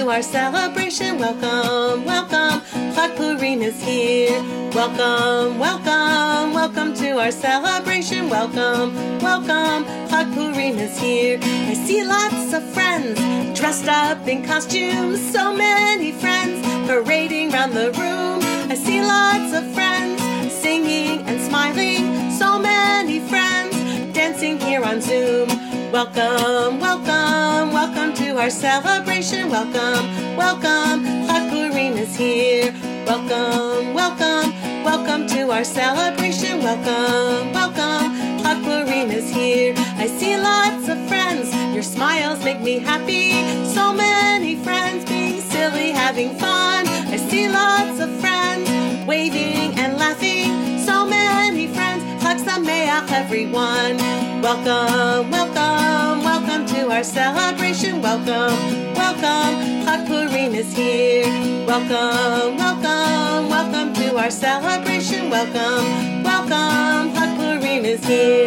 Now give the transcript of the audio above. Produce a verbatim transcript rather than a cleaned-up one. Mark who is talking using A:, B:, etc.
A: to our celebration. Welcome, welcome, Chag Purim is here. Welcome, welcome, welcome to our celebration. Welcome, welcome, Chag Purim is here. I see lots of friends dressed up in costumes. So many friends parading around the room. I see lots of friends singing and smiling. So many friends dancing here on Zoom. Welcome, welcome, welcome to our celebration. Welcome, welcome, Chag Purim is here. Welcome, welcome, welcome to our celebration. Welcome, welcome, Chag Purim is here. I see lots of friends, your smiles make me happy. So many friends being silly, having fun. I see lots of friends waving and laughing. So many friends, Chag Sameach everyone. Welcome, welcome, welcome to our celebration. Welcome, welcome, Chag Purim is here. Welcome, welcome, welcome to our celebration. Welcome, welcome, Chag Purim is here.